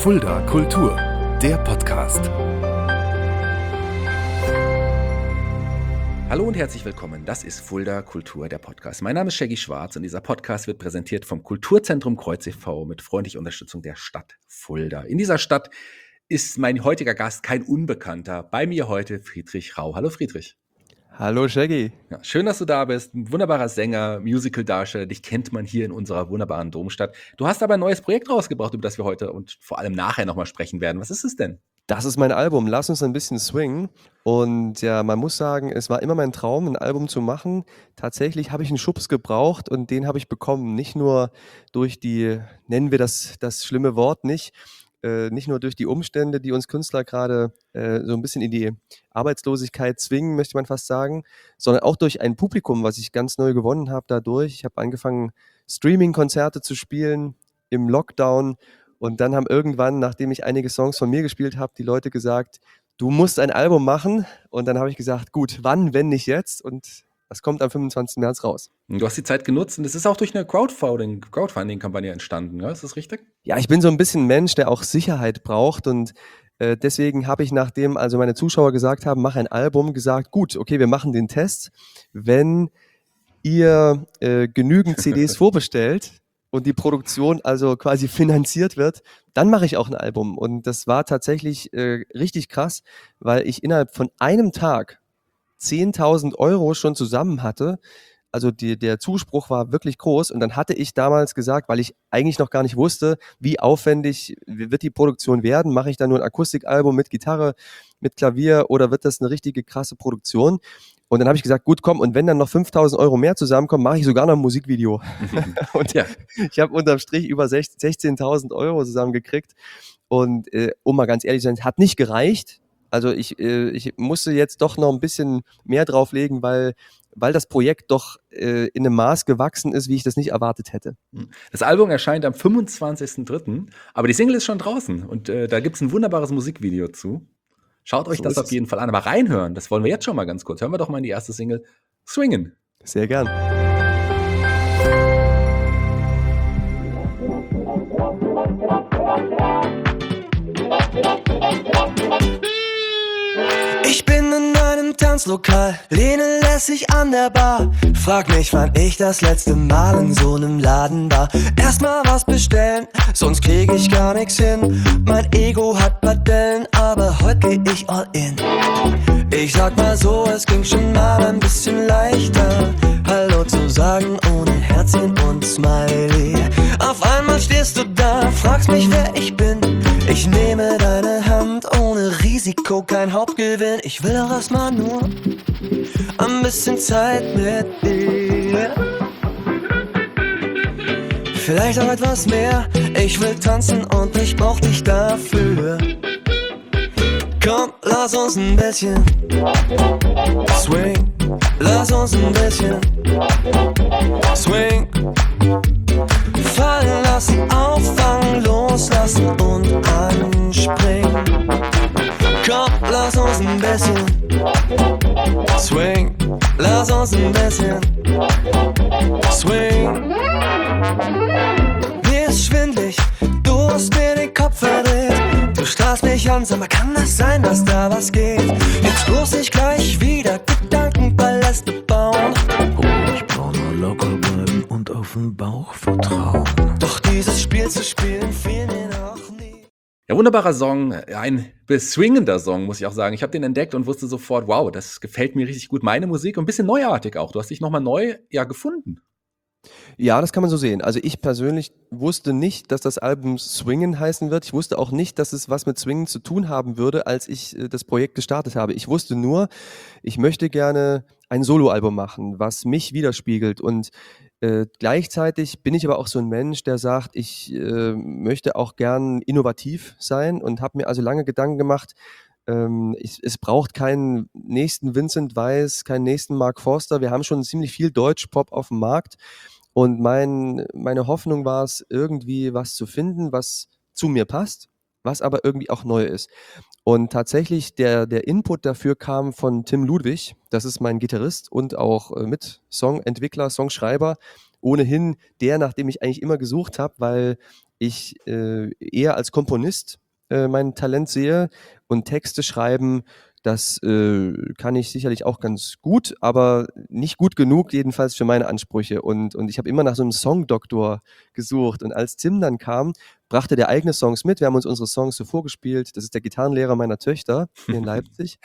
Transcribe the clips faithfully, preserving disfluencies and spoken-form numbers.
Fulda Kultur, der Podcast. Hallo und herzlich willkommen, das ist Fulda Kultur, der Podcast. Mein Name ist Shaggy Schwarz und dieser Podcast wird präsentiert vom Kulturzentrum Kreuz e V mit freundlicher Unterstützung der Stadt Fulda. In dieser Stadt ist mein heutiger Gast kein Unbekannter. Bei mir heute Friedrich Rau. Hallo Friedrich. Hallo Shaggy. Ja, schön, dass du da bist. Ein wunderbarer Sänger, Musical-Darsteller. Dich kennt man hier in unserer wunderbaren Domstadt. Du hast aber ein neues Projekt rausgebracht, über das wir heute und vor allem nachher nochmal sprechen werden. Was ist es denn? Das ist mein Album, Lass uns ein bisschen swingen. Und ja, man muss sagen, es war immer mein Traum, ein Album zu machen. Tatsächlich habe ich einen Schubs gebraucht und den habe ich bekommen. Nicht nur durch die, nennen wir das, das schlimme Wort nicht, äh, nicht nur durch die Umstände, die uns Künstler gerade äh, so ein bisschen in die Arbeitslosigkeit zwingen, möchte man fast sagen, sondern auch durch ein Publikum, was ich ganz neu gewonnen habe dadurch. Ich habe angefangen, Streaming-Konzerte zu spielen im Lockdown. Und dann haben irgendwann, nachdem ich einige Songs von mir gespielt habe, die Leute gesagt, du musst ein Album machen. Und dann habe ich gesagt, gut, wann, wenn nicht jetzt? Und das kommt am fünfundzwanzigsten März raus. Du hast die Zeit genutzt und es ist auch durch eine Crowdfunding, Crowdfunding-Kampagne entstanden, ja? Ist das richtig? Ja, ich bin so ein bisschen ein Mensch, der auch Sicherheit braucht. Und äh, deswegen habe ich, nachdem also meine Zuschauer gesagt haben, mach ein Album, gesagt, gut, okay, wir machen den Test. Wenn ihr äh, genügend C Ds vorbestellt, und die Produktion also quasi finanziert wird, dann mache ich auch ein Album. Und das war tatsächlich äh, richtig krass, weil ich innerhalb von einem Tag zehntausend Euro schon zusammen hatte. Also die, der Zuspruch war wirklich groß. Und dann hatte ich damals gesagt, weil ich eigentlich noch gar nicht wusste, wie aufwendig wird die Produktion werden. Mache ich da nur ein Akustikalbum mit Gitarre, mit Klavier oder wird das eine richtige krasse Produktion? Und dann habe ich gesagt, gut, komm, und wenn dann noch fünftausend Euro mehr zusammenkommen, mache ich sogar noch ein Musikvideo. Und ja. Ich habe unterm Strich über sechzehntausend Euro zusammengekriegt. Und äh, um mal ganz ehrlich zu sein, es hat nicht gereicht. Also ich, äh, ich musste jetzt doch noch ein bisschen mehr drauflegen, weil, weil das Projekt doch äh, in einem Maß gewachsen ist, wie ich das nicht erwartet hätte. Das Album erscheint am fünfundzwanzigsten dritten, aber die Single ist schon draußen und äh, da gibt es ein wunderbares Musikvideo zu. Schaut euch So das ist auf es. jeden Fall an, aber reinhören, das wollen wir jetzt schon mal ganz kurz. Hören wir doch mal in die erste Single, Swingen. Sehr gern. Ich bin in einem Tanzlokal, lehne lässig an der Bar. Frag mich, wann ich das letzte Mal in so nem Laden war. Erstmal was bestellen, sonst krieg ich gar nix hin. Mein Ego hat Padellen, aber heute geh ich all in. Ich sag mal so, es ging schon mal ein bisschen leichter, Hallo zu sagen ohne Herzchen und Smiley. Auf einmal stehst du da, fragst mich, wer ich bin. Ich nehme deine Hand ohne Risiko, kein Hauptgewinn. Ich will doch erstmal nur ein bisschen Zeit mit dir. Vielleicht auch etwas mehr. Ich will tanzen und ich brauch dich dafür. Komm, lass uns ein bisschen swing. Lass uns ein bisschen swing. Fallen lassen, auffangen, loslassen und anspringen. Komm, lass uns ein bisschen swing. Lass uns ein bisschen swing. Mir ist schwindlig, du hast mir den Kopf verdreht. Du starrst mich an, sag mal, kann das sein, dass da was geht? Jetzt bloß nicht gleich wieder Gedankenpaläste bauen. Oh, ich brauch nur locker bleiben und auf den Bauch vertrauen. Doch dieses Spiel zu spielen fiel mir noch nie. Ja, wunderbarer Song, ein beswingender Song, muss ich auch sagen. Ich habe den entdeckt und wusste sofort, wow, das gefällt mir richtig gut. Meine Musik und ein bisschen neuartig auch. Du hast dich nochmal neu ja, gefunden. Ja, das kann man so sehen. Also ich persönlich wusste nicht, dass das Album Swingen heißen wird. Ich wusste auch nicht, dass es was mit Swingen zu tun haben würde, als ich äh, das Projekt gestartet habe. Ich wusste nur, ich möchte gerne ein Soloalbum machen, was mich widerspiegelt. Und äh, gleichzeitig bin ich aber auch so ein Mensch, der sagt, ich äh, möchte auch gern innovativ sein und habe mir also lange Gedanken gemacht, ähm, ich, es braucht keinen nächsten Vincent Weiss, keinen nächsten Mark Forster. Wir haben schon ziemlich viel Deutschpop auf dem Markt. Und mein, meine Hoffnung war es, irgendwie was zu finden, was zu mir passt, was aber irgendwie auch neu ist. Und tatsächlich, der, der Input dafür kam von Tim Ludwig. Das ist mein Gitarrist und auch äh, Mit-Songentwickler, Songschreiber. Ohnehin der, nach dem ich eigentlich immer gesucht habe, weil ich äh, eher als Komponist äh, mein Talent sehe und Texte schreiben, das äh, kann ich sicherlich auch ganz gut, aber nicht gut genug, jedenfalls für meine Ansprüche. Und, und ich habe immer nach so einem Songdoktor gesucht. Und als Tim dann kam, brachte der eigene Songs mit. Wir haben uns unsere Songs so vorgespielt. Das ist der Gitarrenlehrer meiner Töchter hier in Leipzig.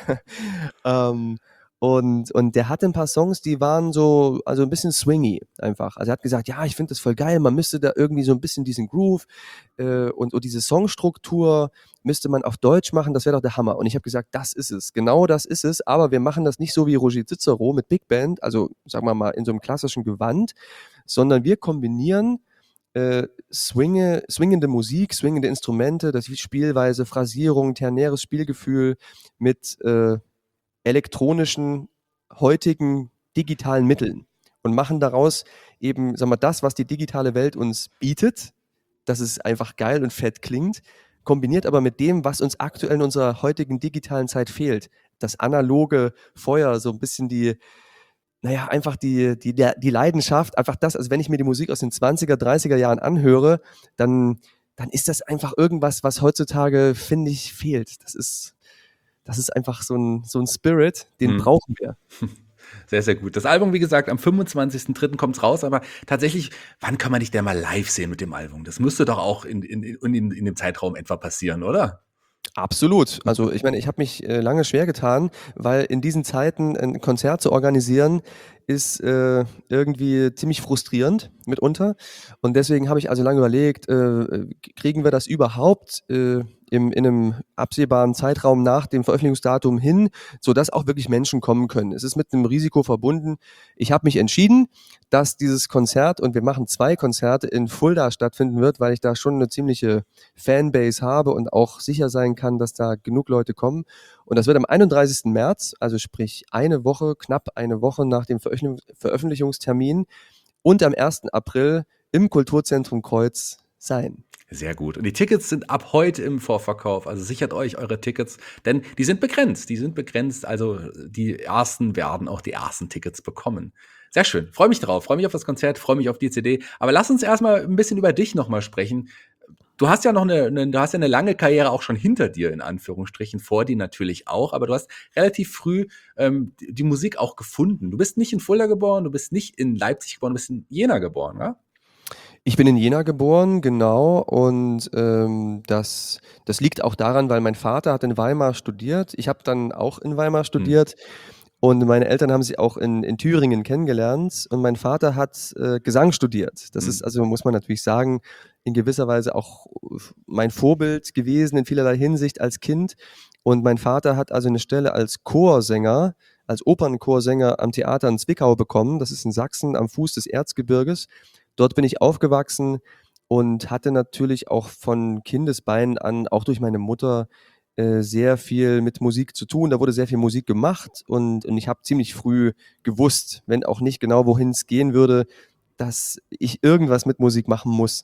ähm, und, und der hatte ein paar Songs, die waren so, also ein bisschen swingy einfach. Also er hat gesagt, ja, ich finde das voll geil, man müsste da irgendwie so ein bisschen diesen Groove äh, und, und diese Songstruktur müsste man auf Deutsch machen, das wäre doch der Hammer. Und ich habe gesagt, das ist es, genau das ist es, aber wir machen das nicht so wie Roger Cicero mit Big Band, also sagen wir mal in so einem klassischen Gewand, sondern wir kombinieren äh, swinge, swingende Musik, swingende Instrumente, das ist Spielweise, Phrasierung, ternäres Spielgefühl mit äh, elektronischen, heutigen digitalen Mitteln und machen daraus eben, sagen wir, das, was die digitale Welt uns bietet, dass es einfach geil und fett klingt, kombiniert aber mit dem, was uns aktuell in unserer heutigen digitalen Zeit fehlt. Das analoge Feuer, so ein bisschen die, naja, einfach die, die, die Leidenschaft, einfach das, also wenn ich mir die Musik aus den zwanziger, dreißiger Jahren anhöre, dann, dann ist das einfach irgendwas, was heutzutage, finde ich, fehlt. Das ist, das ist einfach so ein, so ein Spirit, den Hm. brauchen wir. Sehr, sehr gut. Das Album, wie gesagt, am fünfundzwanzigsten dritten kommt es raus, aber tatsächlich, wann kann man dich denn mal live sehen mit dem Album? Das müsste doch auch in, in, in, in dem Zeitraum etwa passieren, oder? Absolut. Also ich meine, ich habe mich äh, lange schwer getan, weil in diesen Zeiten ein Konzert zu organisieren ist äh, irgendwie ziemlich frustrierend mitunter. Und deswegen habe ich also lange überlegt, äh, kriegen wir das überhaupt äh, im, in einem absehbaren Zeitraum nach dem Veröffentlichungsdatum hin, sodass auch wirklich Menschen kommen können. Es ist mit einem Risiko verbunden. Ich habe mich entschieden, dass dieses Konzert, und wir machen zwei Konzerte, in Fulda stattfinden wird, weil ich da schon eine ziemliche Fanbase habe und auch sicher sein kann, dass da genug Leute kommen. Und das wird am einunddreißigsten März, also sprich eine Woche, knapp eine Woche nach dem Veröffentlich- Veröffentlichungstermin und am ersten April im Kulturzentrum Kreuz sein. Sehr gut. Und die Tickets sind ab heute im Vorverkauf. Also sichert euch eure Tickets, denn die sind begrenzt. Die sind begrenzt. Also die ersten werden auch die ersten Tickets bekommen. Sehr schön. Freue mich drauf. Freue mich auf das Konzert. Freue mich auf die C D. Aber lass uns erstmal ein bisschen über dich nochmal sprechen. Du hast ja noch eine, eine, du hast ja eine lange Karriere auch schon hinter dir, in Anführungsstrichen, vor dir natürlich auch, aber du hast relativ früh ähm, die, die Musik auch gefunden. Du bist nicht in Fulda geboren, du bist nicht in Leipzig geboren, du bist in Jena geboren, ja? Ich bin in Jena geboren, genau, und ähm, das, das liegt auch daran, weil mein Vater hat in Weimar studiert. Ich habe dann auch in Weimar studiert. Und meine Eltern haben sich auch in, in Thüringen kennengelernt und mein Vater hat äh, Gesang studiert. Das Mhm. ist also, muss man natürlich sagen, in gewisser Weise auch mein Vorbild gewesen in vielerlei Hinsicht als Kind. Und mein Vater hat also eine Stelle als Chorsänger, als Opernchorsänger am Theater in Zwickau bekommen. Das ist in Sachsen am Fuß des Erzgebirges. Dort bin ich aufgewachsen und hatte natürlich auch von Kindesbeinen an, auch durch meine Mutter, äh, sehr viel mit Musik zu tun. Da wurde sehr viel Musik gemacht und, und ich habe ziemlich früh gewusst, wenn auch nicht genau, wohin es gehen würde, dass ich irgendwas mit Musik machen muss.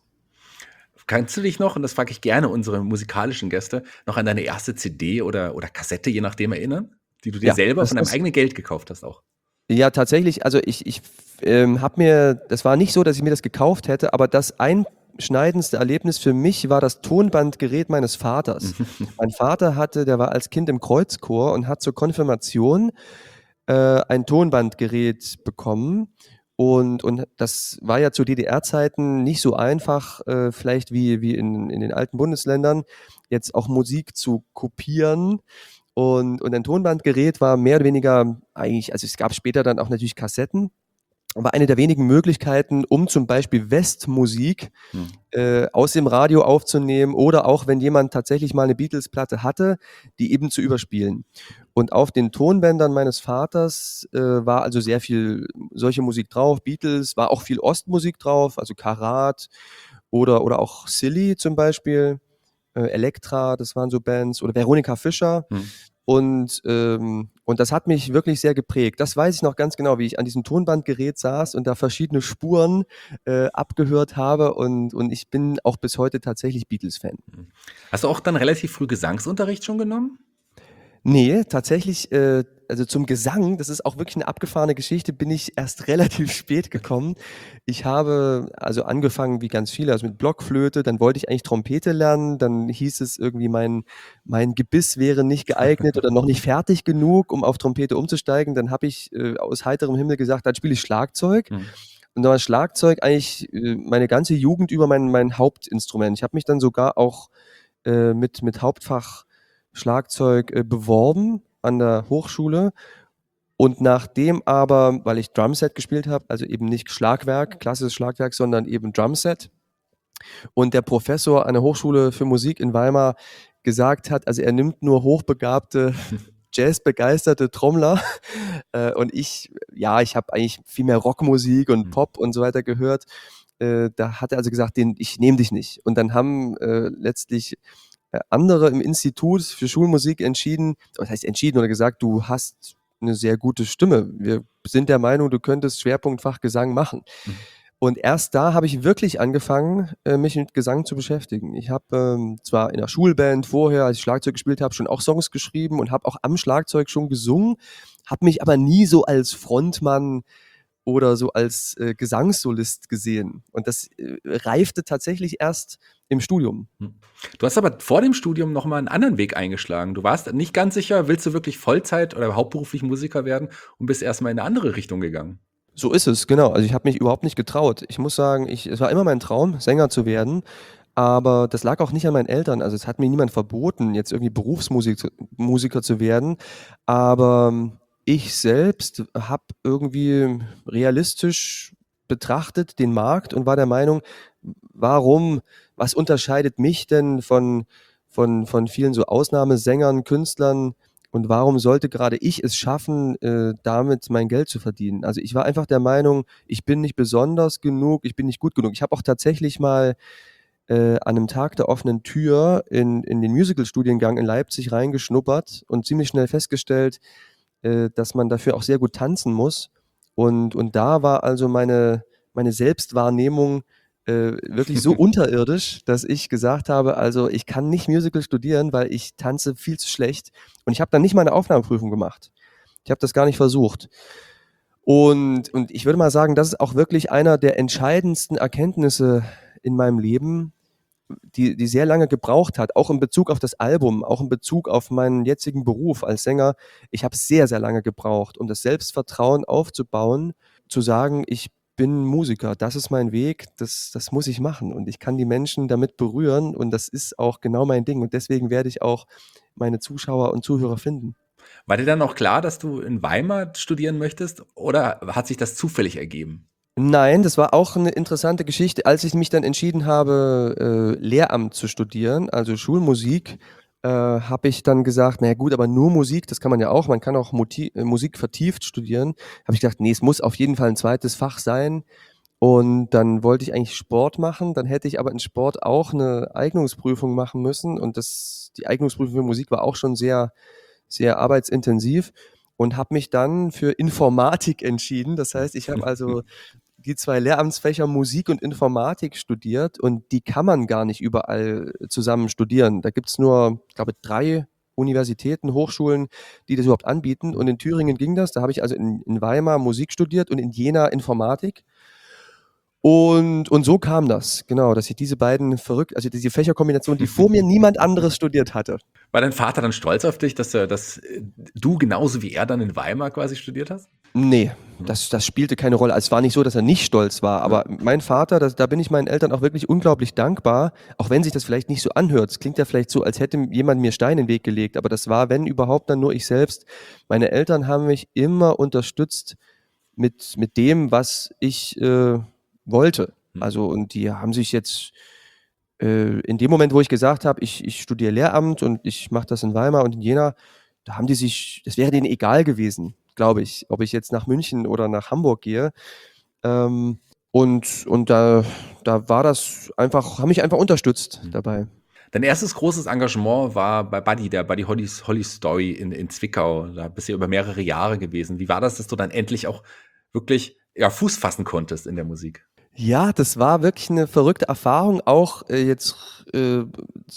Kannst du dich noch, und das frage ich gerne unsere musikalischen Gäste, noch an deine erste C D oder, oder Kassette, je nachdem, erinnern, die du dir Ja, selber das von deinem ist- eigenen Geld gekauft hast auch? Ja, tatsächlich, also ich, ich ähm, habe mir, das war nicht so, dass ich mir das gekauft hätte, aber das einschneidendste Erlebnis für mich war das Tonbandgerät meines Vaters. Mein Vater hatte, der war als Kind im Kreuzchor und hat zur Konfirmation äh, ein Tonbandgerät bekommen. Und, und das war ja zu D D R-Zeiten nicht so einfach, äh, vielleicht wie, wie in, in den alten Bundesländern, jetzt auch Musik zu kopieren. Und, und ein Tonbandgerät war mehr oder weniger eigentlich, also es gab später dann auch natürlich Kassetten, aber eine der wenigen Möglichkeiten, um zum Beispiel Westmusik Hm. äh, aus dem Radio aufzunehmen oder auch wenn jemand tatsächlich mal eine Beatles-Platte hatte, die eben zu überspielen. Und auf den Tonbändern meines Vaters äh, war also sehr viel solche Musik drauf, Beatles, war auch viel Ostmusik drauf, also Karat oder, oder auch Silly zum Beispiel, äh, Elektra, das waren so Bands, oder Veronika Fischer. Hm. Und, ähm, und das hat mich wirklich sehr geprägt. Das weiß ich noch ganz genau, wie ich an diesem Tonbandgerät saß und da verschiedene Spuren äh, abgehört habe. Und, und ich bin auch bis heute tatsächlich Beatles-Fan. Hast du auch dann relativ früh Gesangsunterricht schon genommen? Nee, tatsächlich äh, also zum Gesang, das ist auch wirklich eine abgefahrene Geschichte, bin ich erst relativ spät gekommen. Ich habe also angefangen wie ganz viele, also mit Blockflöte, dann wollte ich eigentlich Trompete lernen, dann hieß es irgendwie, mein mein Gebiss wäre nicht geeignet oder noch nicht fertig genug, um auf Trompete umzusteigen. Dann habe ich, äh, aus heiterem Himmel gesagt: „Dann spiele ich Schlagzeug." Mhm. Und da war Schlagzeug eigentlich, äh, meine ganze Jugend über mein mein Hauptinstrument. Ich habe mich dann sogar auch, äh, mit mit Hauptfach Schlagzeug, äh, beworben an der Hochschule. Und nachdem aber, weil ich Drumset gespielt habe, also eben nicht Schlagwerk, klassisches Schlagwerk, sondern eben Drumset, und der Professor an der Hochschule für Musik in Weimar gesagt hat, also er nimmt nur hochbegabte, jazzbegeisterte Trommler. Äh, und ich, ja, ich habe eigentlich viel mehr Rockmusik und Mhm. Pop und so weiter gehört. Äh, da hat er also gesagt, den, ich nehme dich nicht. Und dann haben äh, letztlich äh, andere im Institut für Schulmusik entschieden, was heißt entschieden oder gesagt, du hast eine sehr gute Stimme. Wir sind der Meinung, du könntest Schwerpunktfach Gesang machen. Mhm. Und erst da habe ich wirklich angefangen, äh, mich mit Gesang zu beschäftigen. Ich habe ähm, zwar in der Schulband vorher, als ich Schlagzeug gespielt habe, schon auch Songs geschrieben und habe auch am Schlagzeug schon gesungen, habe mich aber nie so als Frontmann oder so als äh, Gesangssolist gesehen. Und das äh, reifte tatsächlich erst im Studium. Du hast aber vor dem Studium noch mal einen anderen Weg eingeschlagen. Du warst nicht ganz sicher, willst du wirklich Vollzeit oder hauptberuflich Musiker werden, und bist erst mal in eine andere Richtung gegangen. So ist es, genau. Also ich habe mich überhaupt nicht getraut. Ich muss sagen, ich, es war immer mein Traum, Sänger zu werden. Aber das lag auch nicht an meinen Eltern. Also es hat mir niemand verboten, jetzt irgendwie Berufsmusiker Musiker zu werden. Aber ähm, ich selbst habe irgendwie realistisch betrachtet den Markt und war der Meinung, warum, was unterscheidet mich denn von, von, von vielen so Ausnahmesängern, Künstlern, und warum sollte gerade ich es schaffen, äh, damit mein Geld zu verdienen? Also ich war einfach der Meinung, ich bin nicht besonders genug, ich bin nicht gut genug. Ich habe auch tatsächlich mal äh, an einem Tag der offenen Tür in, in den Musical-Studiengang in Leipzig reingeschnuppert und ziemlich schnell festgestellt, äh, dass man dafür auch sehr gut tanzen muss. Und, und da war also meine, meine Selbstwahrnehmung äh, wirklich so unterirdisch, dass ich gesagt habe, also ich kann nicht Musical studieren, weil ich tanze viel zu schlecht. Und ich habe dann nicht mal eine Aufnahmeprüfung gemacht. Ich habe das gar nicht versucht. Und, und ich würde mal sagen, das ist auch wirklich einer der entscheidendsten Erkenntnisse in meinem Leben, die, die sehr lange gebraucht hat, auch in Bezug auf das Album, auch in Bezug auf meinen jetzigen Beruf als Sänger. Ich habe sehr, sehr lange gebraucht, um das Selbstvertrauen aufzubauen, zu sagen, ich bin Musiker, das ist mein Weg, das, das muss ich machen und ich kann die Menschen damit berühren und das ist auch genau mein Ding und deswegen werde ich auch meine Zuschauer und Zuhörer finden. War dir dann auch klar, dass du in Weimar studieren möchtest, oder hat sich das zufällig ergeben? Nein, das war auch eine interessante Geschichte. Als ich mich dann entschieden habe, äh, Lehramt zu studieren, also Schulmusik, äh, habe ich dann gesagt, na ja gut, aber nur Musik, das kann man ja auch, man kann auch Moti äh, Musik vertieft studieren. Habe ich gedacht, nee, es muss auf jeden Fall ein zweites Fach sein. Und dann wollte ich eigentlich Sport machen, dann hätte ich aber in Sport auch eine Eignungsprüfung machen müssen und das die Eignungsprüfung für Musik war auch schon sehr, sehr arbeitsintensiv und habe mich dann für Informatik entschieden. Das heißt, ich habe also die zwei Lehramtsfächer Musik und Informatik studiert und die kann man gar nicht überall zusammen studieren. Da gibt's nur, ich glaube, drei Universitäten, Hochschulen, die das überhaupt anbieten. Und in Thüringen ging das. Da habe ich also in, in Weimar Musik studiert und in Jena Informatik. Und, und so kam das, genau, dass ich diese beiden verrückt, also diese Fächerkombination, die vor mir niemand anderes studiert hatte. War dein Vater dann stolz auf dich, dass, er, dass äh, du genauso wie er dann in Weimar quasi studiert hast? Nee, das, das spielte keine Rolle. Es war nicht so, dass er nicht stolz war, aber mein Vater, das, da bin ich meinen Eltern auch wirklich unglaublich dankbar, auch wenn sich das vielleicht nicht so anhört. Es klingt ja vielleicht so, als hätte jemand mir Steine in den Weg gelegt, aber das war, wenn überhaupt, dann nur ich selbst. Meine Eltern haben mich immer unterstützt mit, mit dem, was ich äh, wollte. Also, und die haben sich jetzt äh, in dem Moment, wo ich gesagt habe, ich, ich studiere Lehramt und ich mache das in Weimar und in Jena, da haben die sich, das wäre denen egal gewesen, glaube ich, ob ich jetzt nach München oder nach Hamburg gehe. Ähm, und und da, da war das einfach, haben mich einfach unterstützt dabei. Dein erstes großes Engagement war bei Buddy, der Buddy Holly's, Holly Story in, in Zwickau. Da bist du über mehrere Jahre gewesen. Wie war das, dass du dann endlich auch wirklich ja, Fuß fassen konntest in der Musik? Ja, das war wirklich eine verrückte Erfahrung, auch äh, jetzt äh,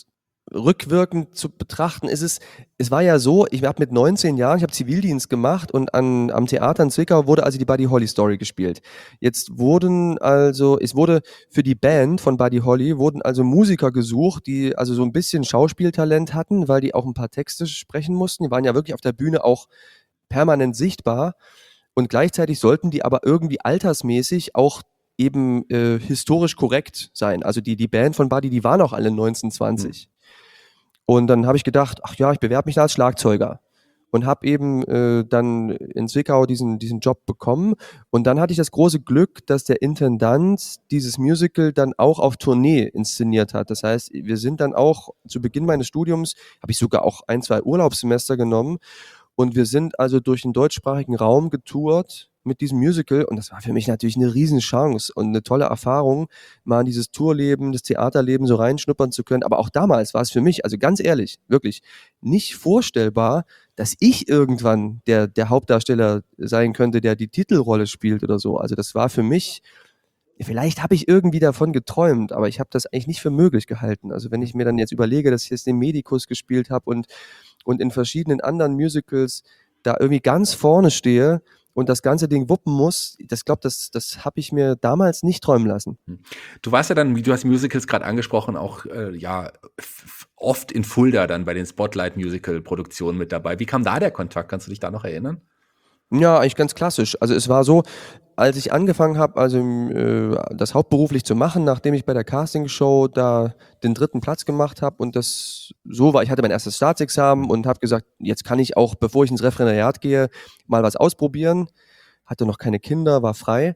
rückwirkend zu betrachten, ist es, es war ja so, ich habe mit neunzehn Jahren, ich habe Zivildienst gemacht und an, am Theater in Zwickau wurde also die Buddy Holly Story gespielt. Jetzt wurden also, es wurde für die Band von Buddy Holly, wurden also Musiker gesucht, die also so ein bisschen Schauspieltalent hatten, weil die auch ein paar Texte sprechen mussten. Die waren ja wirklich auf der Bühne auch permanent sichtbar und gleichzeitig sollten die aber irgendwie altersmäßig auch eben äh, historisch korrekt sein. Also die, die Band von Buddy, die waren auch alle neunzehn, zwanzig. Mhm. Und dann habe ich gedacht, ach ja, ich bewerbe mich da als Schlagzeuger und habe eben äh, dann in Zwickau diesen, diesen Job bekommen. Und dann hatte ich das große Glück, dass der Intendant dieses Musical dann auch auf Tournee inszeniert hat. Das heißt, wir sind dann auch zu Beginn meines Studiums, habe ich sogar auch ein, zwei Urlaubssemester genommen und wir sind also durch den deutschsprachigen Raum getourt mit diesem Musical und das war für mich natürlich eine Riesenchance und eine tolle Erfahrung, mal in dieses Tourleben, das Theaterleben so reinschnuppern zu können. Aber auch damals war es für mich, also ganz ehrlich, wirklich nicht vorstellbar, dass ich irgendwann der, der Hauptdarsteller sein könnte, der die Titelrolle spielt oder so. Also das war für mich, vielleicht habe ich irgendwie davon geträumt, aber ich habe das eigentlich nicht für möglich gehalten. Also wenn ich mir dann jetzt überlege, dass ich jetzt den Medikus gespielt habe und, und in verschiedenen anderen Musicals da irgendwie ganz vorne stehe und das ganze Ding wuppen muss, das glaube, das, das habe ich mir damals nicht träumen lassen. Du warst ja dann, wie du hast Musicals gerade angesprochen, auch äh, ja f- oft in Fulda dann bei den Spotlight-Musical-Produktionen mit dabei. Wie kam da der Kontakt? Kannst du dich da noch erinnern? Ja, eigentlich ganz klassisch. Also es war so, als ich angefangen habe, also äh, das hauptberuflich zu machen, nachdem ich bei der Castingshow da den dritten Platz gemacht habe und das so war, ich hatte mein erstes Staatsexamen und habe gesagt, jetzt kann ich auch, bevor ich ins Referendariat gehe, mal was ausprobieren. Hatte noch keine Kinder, war frei.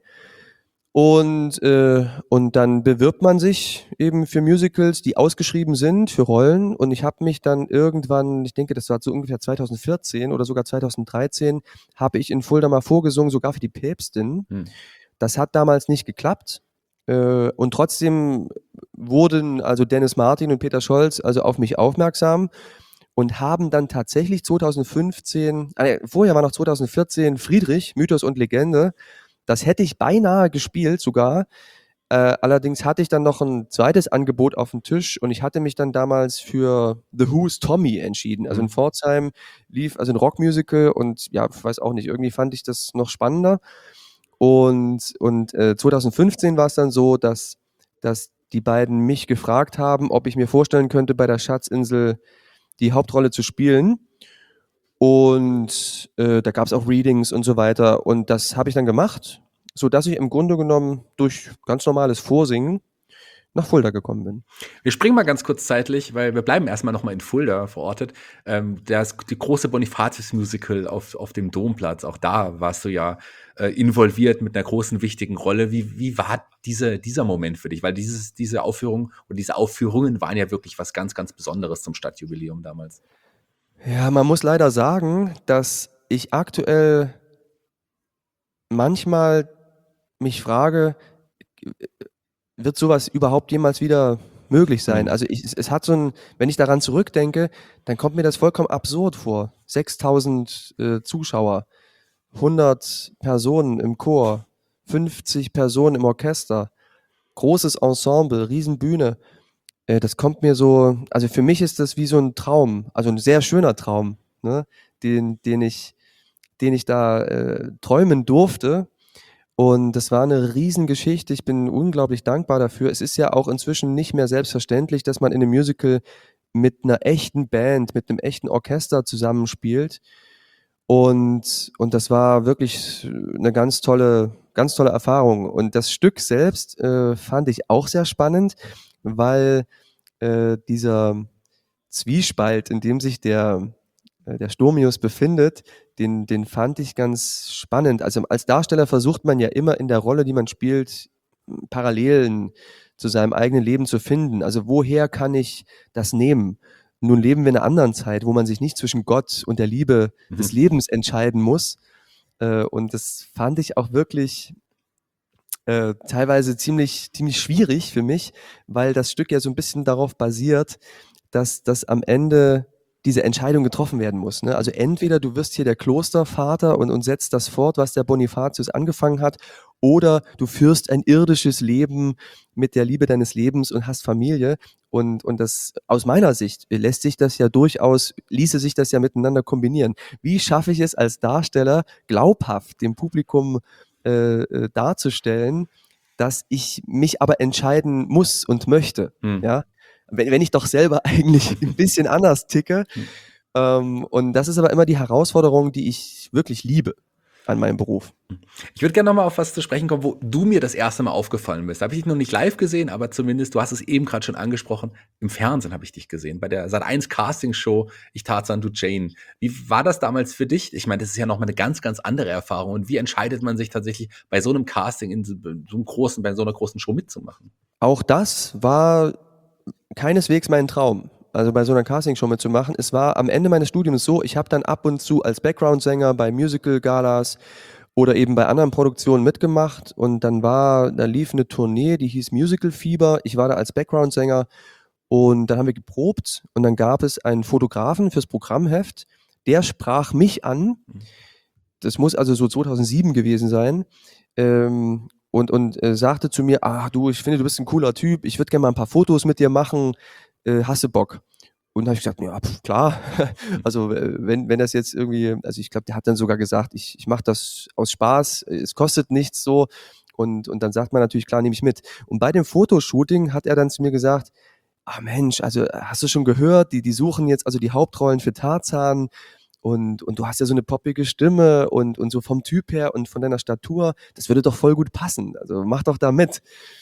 Und, äh, und dann bewirbt man sich eben für Musicals, die ausgeschrieben sind, für Rollen. Und ich habe mich dann irgendwann, ich denke, das war so ungefähr zwanzig vierzehn oder sogar zwanzig dreizehn, habe ich in Fulda mal vorgesungen, sogar für die Päpstin. Hm. Das hat damals nicht geklappt. Äh, und trotzdem wurden also Dennis Martin und Peter Scholz also auf mich aufmerksam und haben dann tatsächlich zwanzig fünfzehn, äh, vorher war noch zwanzig vierzehn Friedrich, Mythos und Legende. Das hätte ich beinahe gespielt sogar. Äh, allerdings hatte ich dann noch ein zweites Angebot auf dem Tisch und ich hatte mich dann damals für The Who's Tommy entschieden. Also in Mhm. Pforzheim lief also ein Rockmusical und ja, ich weiß auch nicht, irgendwie fand ich das noch spannender. Und, und äh, zwanzig fünfzehn war es dann so, dass, dass die beiden mich gefragt haben, ob ich mir vorstellen könnte, bei der Schatzinsel die Hauptrolle zu spielen. Und äh, da gab es auch Readings und so weiter. Und das habe ich dann gemacht, sodass ich im Grunde genommen durch ganz normales Vorsingen nach Fulda gekommen bin. Wir springen mal ganz kurz zeitlich, weil wir bleiben erstmal nochmal in Fulda verortet. Ähm, das die große Bonifatius-Musical auf, auf dem Domplatz, auch da warst du ja äh, involviert mit einer großen, wichtigen Rolle. Wie, wie war diese, dieser Moment für dich? Weil dieses, diese Aufführung und diese Aufführungen waren ja wirklich was ganz, ganz Besonderes zum Stadtjubiläum damals. Ja, man muss leider sagen, dass ich aktuell manchmal mich frage, wird sowas überhaupt jemals wieder möglich sein? Mhm. Also ich, es, es hat so ein, wenn ich daran zurückdenke, dann kommt mir das vollkommen absurd vor. sechstausend äh, Zuschauer, hundert Personen im Chor, fünfzig Personen im Orchester, großes Ensemble, Riesenbühne. Äh, das kommt mir so, also für mich ist das wie so ein Traum, also ein sehr schöner Traum, ne? den, den ich, den ich da äh, träumen durfte. Und das war eine Riesengeschichte. Ich bin unglaublich dankbar dafür. Es ist ja auch inzwischen nicht mehr selbstverständlich, dass man in einem Musical mit einer echten Band, mit einem echten Orchester zusammenspielt. Und, und das war wirklich eine ganz tolle, ganz tolle Erfahrung. Und das Stück selbst äh, fand ich auch sehr spannend, weil äh, dieser Zwiespalt, in dem sich der, äh, der Sturmius befindet, den, den fand ich ganz spannend. Also als Darsteller versucht man ja immer in der Rolle, die man spielt, Parallelen zu seinem eigenen Leben zu finden. Also woher kann ich das nehmen? Nun leben wir in einer anderen Zeit, wo man sich nicht zwischen Gott und der Liebe Mhm. des Lebens entscheiden muss. Äh, und das fand ich auch wirklich äh, teilweise ziemlich, ziemlich schwierig für mich, weil das Stück ja so ein bisschen darauf basiert, dass, dass am Ende diese Entscheidung getroffen werden muss. Ne? Also entweder du wirst hier der Klostervater und, und setzt das fort, was der Bonifatius angefangen hat, oder du führst ein irdisches Leben mit der Liebe deines Lebens und hast Familie. Und, und das aus meiner Sicht lässt sich das ja durchaus, ließe sich das ja miteinander kombinieren. Wie schaffe ich es als Darsteller glaubhaft dem Publikum äh, äh, darzustellen, dass ich mich aber entscheiden muss und möchte, Hm. ja? Wenn, wenn ich doch selber eigentlich ein bisschen anders ticke. Hm. Ähm, und das ist aber immer die Herausforderung, die ich wirklich liebe an meinem Beruf. Ich würde gerne nochmal auf was zu sprechen kommen, wo du mir das erste Mal aufgefallen bist. Da habe ich dich noch nicht live gesehen, aber zumindest, du hast es eben gerade schon angesprochen, im Fernsehen habe ich dich gesehen, bei der Sat eins Casting-Show Ich Tarzan, du Jane. Wie war das damals für dich? Ich meine, das ist ja nochmal eine ganz, ganz andere Erfahrung. Und wie entscheidet man sich tatsächlich bei so einem Casting, in so, so einem großen, bei so einer großen Show mitzumachen? Auch das war keineswegs mein Traum, also bei so einer Castingshow mitzumachen. Es war am Ende meines Studiums so, ich habe dann ab und zu als Background-Sänger bei Musical-Galas oder eben bei anderen Produktionen mitgemacht und dann war, da lief eine Tournee, die hieß Musical Fieber. Ich war da als Background-Sänger und dann haben wir geprobt und dann gab es einen Fotografen fürs Programmheft, der sprach mich an. Das muss also so zweitausendsieben gewesen sein. Ähm, und, und äh, sagte zu mir, ach du, ich finde, du bist ein cooler Typ, ich würde gerne mal ein paar Fotos mit dir machen, äh, hast du Bock? Und da habe ich gesagt, ja, pf, klar. Also äh, wenn, wenn das jetzt irgendwie, also ich glaube, der hat dann sogar gesagt, ich, ich mache das aus Spaß, es kostet nichts so. Und, und dann sagt man natürlich, klar, nehme ich mit. Und bei dem Fotoshooting hat er dann zu mir gesagt, ah Mensch, also hast du schon gehört, die, die suchen jetzt also die Hauptrollen für Tarzan und, und du hast ja so eine poppige Stimme und, und so vom Typ her und von deiner Statur, das würde doch voll gut passen. Also mach doch da mit.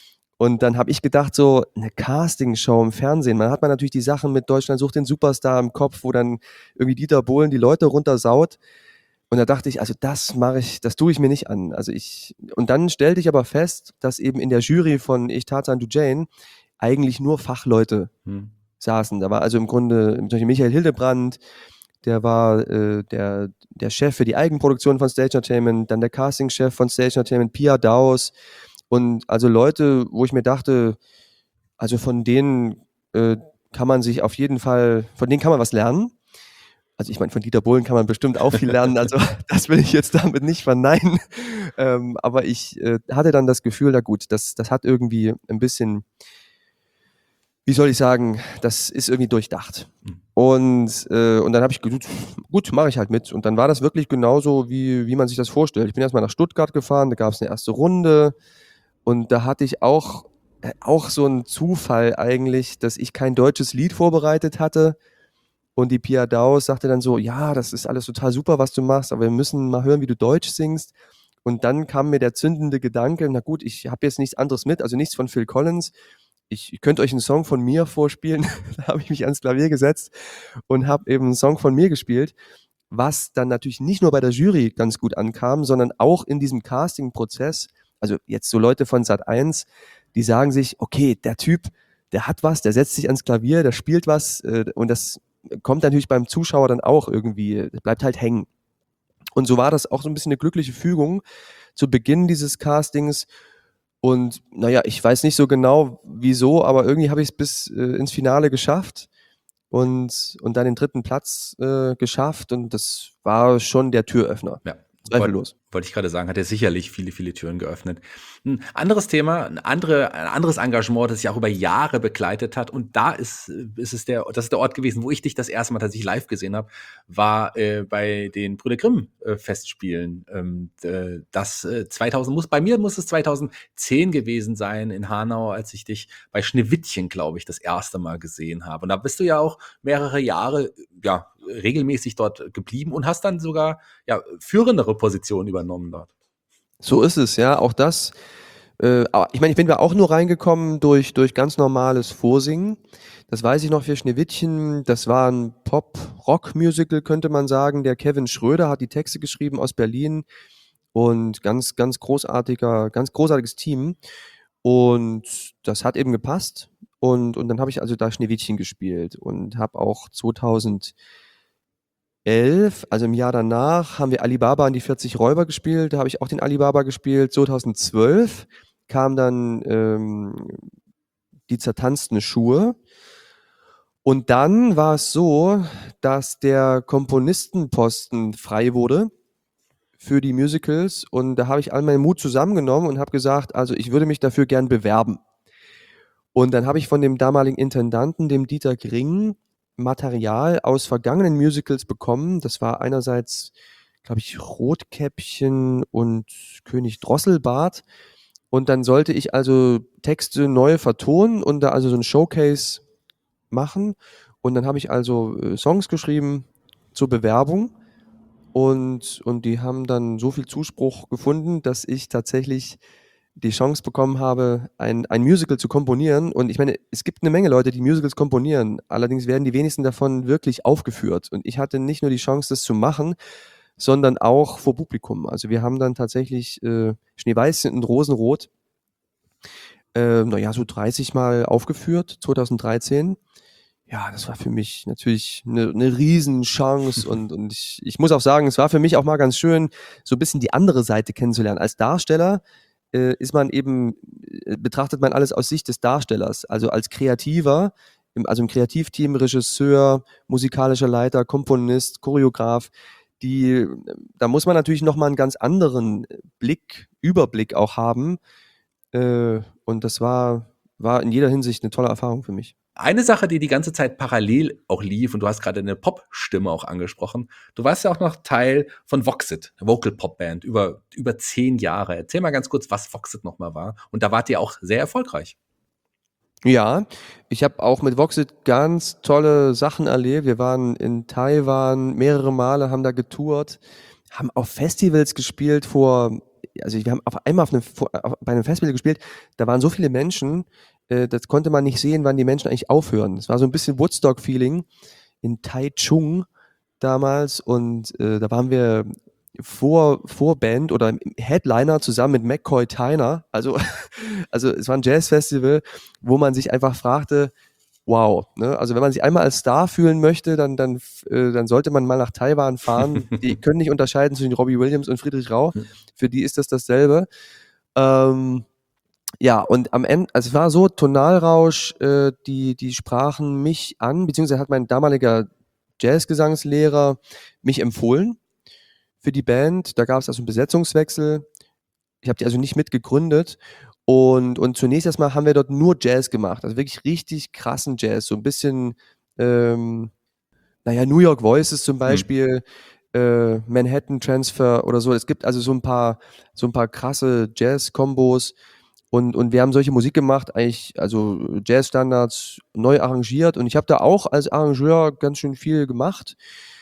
Und dann habe ich gedacht, so eine Castingshow im Fernsehen, man hat man natürlich die Sachen mit Deutschland sucht den Superstar im Kopf, wo dann irgendwie Dieter Bohlen die Leute runtersaut. Und da dachte ich, also das mache ich, das tue ich mir nicht an. Also ich, und dann stellte ich aber fest, dass eben in der Jury von Ich Tarzan, du Jane eigentlich nur Fachleute Hm. saßen. Da war also im Grunde zum Beispiel Michael Hildebrand, der war äh, der, der Chef für die Eigenproduktion von Stage Entertainment, dann der Castingchef von Stage Entertainment, Pia Daus. Und also Leute, wo ich mir dachte, also von denen äh, kann man sich auf jeden Fall, von denen kann man was lernen. Also ich meine, von Dieter Bohlen kann man bestimmt auch viel lernen, also das will ich jetzt damit nicht verneinen. Ähm, aber ich äh, hatte dann das Gefühl, na gut, das, das hat irgendwie ein bisschen, wie soll ich sagen, das ist irgendwie durchdacht. Mhm. Und, äh, und dann habe ich gesagt, gut, mache ich halt mit. Und dann war das wirklich genauso, wie, wie man sich das vorstellt. Ich bin erstmal nach Stuttgart gefahren, da gab es eine erste Runde. Und da hatte ich auch, äh, auch so einen Zufall eigentlich, dass ich kein deutsches Lied vorbereitet hatte. Und die Pia Daus sagte dann so, ja, das ist alles total super, was du machst, aber wir müssen mal hören, wie du Deutsch singst. Und dann kam mir der zündende Gedanke, na gut, ich habe jetzt nichts anderes mit, also nichts von Phil Collins. Ich, ich könnte euch einen Song von mir vorspielen. Da habe ich mich ans Klavier gesetzt und habe eben einen Song von mir gespielt, was dann natürlich nicht nur bei der Jury ganz gut ankam, sondern auch in diesem Casting-Prozess. Also jetzt so Leute von Sat eins, die sagen sich, okay, der Typ, der hat was, der setzt sich ans Klavier, der spielt was äh, und das kommt natürlich beim Zuschauer dann auch irgendwie, bleibt halt hängen. Und so war das auch so ein bisschen eine glückliche Fügung zu Beginn dieses Castings. Und naja, ich weiß nicht so genau, wieso, aber irgendwie habe ich es bis äh, ins Finale geschafft und, und dann den dritten Platz äh, geschafft. Und das war schon der Türöffner. Ja. Zweifellos. Wollte ich gerade sagen, hat er sicherlich viele, viele Türen geöffnet. Ein anderes Thema, ein, andere, ein anderes Engagement, das sich auch über Jahre begleitet hat. Und da ist, ist es der, das ist der Ort gewesen, wo ich dich das erste Mal tatsächlich live gesehen habe, war äh, bei den Brüder Grimm äh, Festspielen. Ähm, äh, das äh, zweitausend muss, bei mir muss es zweitausendzehn gewesen sein in Hanau, als ich dich bei Schneewittchen, glaube ich, das erste Mal gesehen habe. Und da bist du ja auch mehrere Jahre, ja, regelmäßig dort geblieben und hast dann sogar ja, führendere Positionen übernommen dort. So ist es, ja, auch das. Äh, aber ich meine, ich bin da auch nur reingekommen durch, durch ganz normales Vorsingen. Das weiß ich noch für Schneewittchen. Das war ein Pop-Rock-Musical, könnte man sagen. Der Kevin Schröder hat die Texte geschrieben aus Berlin und ganz, ganz großartiger, ganz großartiges Team. Und das hat eben gepasst. Und, und dann habe ich also da Schneewittchen gespielt und habe auch zweitausendelf, also im Jahr danach, haben wir Alibaba und die vierzig Räuber gespielt. Da habe ich auch den Alibaba gespielt. zweitausendzwölf kam dann ähm, die zertanzten Schuhe. Und dann war es so, dass der Komponistenposten frei wurde für die Musicals. Und da habe ich all meinen Mut zusammengenommen und habe gesagt, also ich würde mich dafür gern bewerben. Und dann habe ich von dem damaligen Intendanten, dem Dieter Gring, Material aus vergangenen Musicals bekommen. Das war einerseits, glaube ich, Rotkäppchen und König Drosselbart. Und dann sollte ich also Texte neu vertonen und da also so ein Showcase machen. Und dann habe ich also äh, Songs geschrieben zur Bewerbung. Und, und die haben dann so viel Zuspruch gefunden, dass ich tatsächlich die Chance bekommen habe, ein, ein Musical zu komponieren. Und ich meine, es gibt eine Menge Leute, die Musicals komponieren. Allerdings werden die wenigsten davon wirklich aufgeführt. Und ich hatte nicht nur die Chance, das zu machen, sondern auch vor Publikum. Also wir haben dann tatsächlich äh, Schneeweißchen und Rosenrot, äh, naja, so dreißig Mal aufgeführt, zwanzig dreizehn. Ja, das war für mich natürlich eine, eine Riesenchance und, und ich, ich muss auch sagen, es war für mich auch mal ganz schön, so ein bisschen die andere Seite kennenzulernen. Als Darsteller äh, ist man eben, äh, betrachtet man alles aus Sicht des Darstellers. Also als Kreativer, im, also im Kreativteam, Regisseur, musikalischer Leiter, Komponist, Choreograf, die, da muss man natürlich nochmal einen ganz anderen Blick, Überblick auch haben. Äh, und das war, war in jeder Hinsicht eine tolle Erfahrung für mich. Eine Sache, die die ganze Zeit parallel auch lief, und du hast gerade eine Pop-Stimme auch angesprochen, du warst ja auch noch Teil von Voxit, Vocal Pop Band, über, über zehn Jahre. Erzähl mal ganz kurz, was Voxit nochmal war. Und da wart ihr auch sehr erfolgreich. Ja, ich habe auch mit Voxit ganz tolle Sachen erlebt. Wir waren in Taiwan mehrere Male, haben da getourt, haben auf Festivals gespielt vor, also wir haben auf einmal auf einem, vor, auf, bei einem Festival gespielt, da waren so viele Menschen, äh, das konnte man nicht sehen, wann die Menschen eigentlich aufhören. Es war so ein bisschen Woodstock-Feeling in Taichung damals und äh, da waren wir vor, vor Band oder im Headliner zusammen mit McCoy Tyner. Also, also es war ein Jazzfestival, wo man sich einfach fragte, wow, ne? Also wenn man sich einmal als Star fühlen möchte, dann, dann, äh, dann sollte man mal nach Taiwan fahren. Die können nicht unterscheiden zwischen Robbie Williams und Friedrich Rau. Für die ist das dasselbe. Ähm, ja, und am Ende, also es war so, Tonalrausch, äh, die, die sprachen mich an, beziehungsweise hat mein damaliger Jazzgesangslehrer mich empfohlen für die Band. Da gab es also einen Besetzungswechsel. Ich habe die also nicht mitgegründet. Und, und zunächst erstmal haben wir dort nur Jazz gemacht. Also wirklich richtig krassen Jazz. So ein bisschen, ähm, naja, New York Voices zum Beispiel, mhm. äh, Manhattan Transfer oder so. Es gibt also so ein paar, so ein paar krasse Jazz-Kombos. Und, und wir haben solche Musik gemacht, eigentlich, also Jazzstandards neu arrangiert. Und ich habe da auch als Arrangeur ganz schön viel gemacht.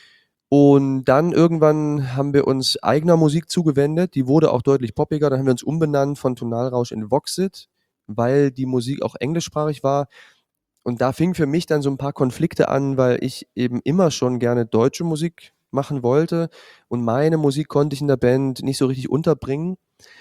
Und dann irgendwann haben wir uns eigener Musik zugewendet. Die wurde auch deutlich poppiger. Dann haben wir uns umbenannt von Tonalrausch in Voxit, weil die Musik auch englischsprachig war. Und da fingen für mich dann so ein paar Konflikte an, weil ich eben immer schon gerne deutsche Musik machen wollte. Und meine Musik konnte ich in der Band nicht so richtig unterbringen.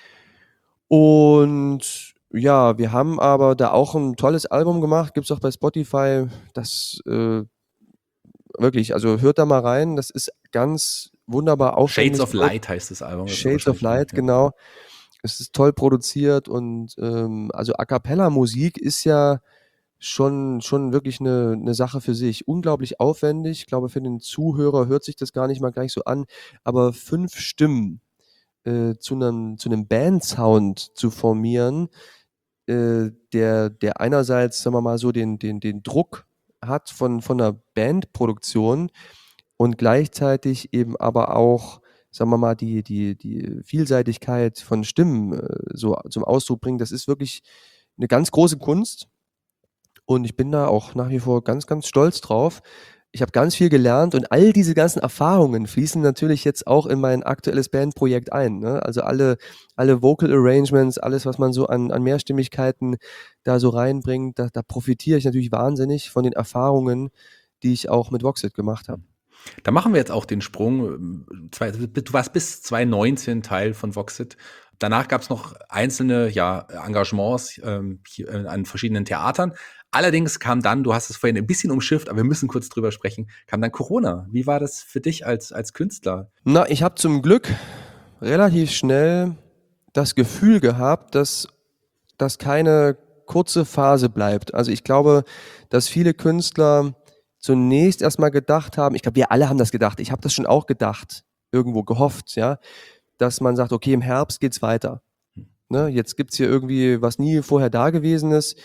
Und ja, wir haben aber da auch ein tolles Album gemacht, gibt es auch bei Spotify. Das äh, wirklich, also hört da mal rein, das ist ganz wunderbar aufwendig. Shades of Light heißt das Album. Shades of Light, ja. Genau. Es ist toll produziert und ähm, also A Cappella Musik ist ja schon, schon wirklich eine, eine Sache für sich. Unglaublich aufwendig. Ich glaube, für den Zuhörer hört sich das gar nicht mal gleich so an, aber fünf Stimmen Äh, zu einem zu einem Band-Sound zu formieren, äh, der der einerseits, sagen wir mal so, den den den Druck hat von von 'ner Bandproduktion und gleichzeitig eben aber auch, sagen wir mal, die die die Vielseitigkeit von Stimmen, äh, so zum Ausdruck bringt. Das ist wirklich eine ganz große Kunst und ich bin da auch nach wie vor ganz, ganz stolz drauf. Ich habe ganz viel gelernt und all diese ganzen Erfahrungen fließen natürlich jetzt auch in mein aktuelles Bandprojekt ein, ne? Also alle alle Vocal Arrangements, alles, was man so an an Mehrstimmigkeiten da so reinbringt, da da profitiere ich natürlich wahnsinnig von den Erfahrungen, die ich auch mit Voxit gemacht habe. Da machen wir jetzt auch den Sprung. Du warst bis zwanzig neunzehn Teil von Voxit. Danach gab es noch einzelne ja, Engagements ähm, hier an verschiedenen Theatern. Allerdings kam dann, du hast es vorhin ein bisschen umschifft, aber wir müssen kurz drüber sprechen, kam dann Corona. Wie war das für dich als, als Künstler? Na, ich habe zum Glück relativ schnell das Gefühl gehabt, dass das keine kurze Phase bleibt. Also ich glaube, dass viele Künstler zunächst erstmal gedacht haben, ich glaube, wir alle haben das gedacht, ich habe das schon auch gedacht, irgendwo gehofft, ja, dass man sagt, okay, im Herbst geht's weiter. Ne, jetzt gibt's hier irgendwie was nie vorher da gewesen ist.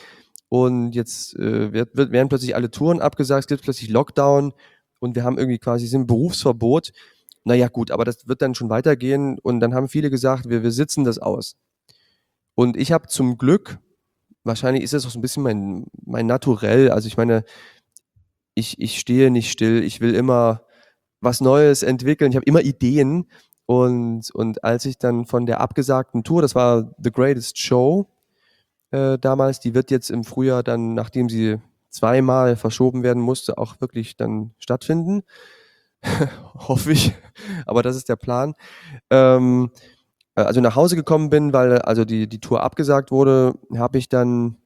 und jetzt äh, wird, wird, werden plötzlich alle Touren abgesagt, es gibt plötzlich Lockdown und wir haben irgendwie quasi sind im Berufsverbot. Naja gut, aber das wird dann schon weitergehen und dann haben viele gesagt, wir, wir sitzen das aus. Und ich habe zum Glück, wahrscheinlich ist das auch so ein bisschen mein, mein Naturell, also ich meine, ich, ich stehe nicht still, ich will immer was Neues entwickeln, ich habe immer Ideen und, und als ich dann von der abgesagten Tour, das war The Greatest Show äh, damals, die wird jetzt im Frühjahr dann, nachdem sie zweimal verschoben werden musste, auch wirklich dann stattfinden. Hoffe ich, aber das ist der Plan. Ähm, äh, also nach Hause gekommen bin, weil also die, die Tour abgesagt wurde, habe ich dann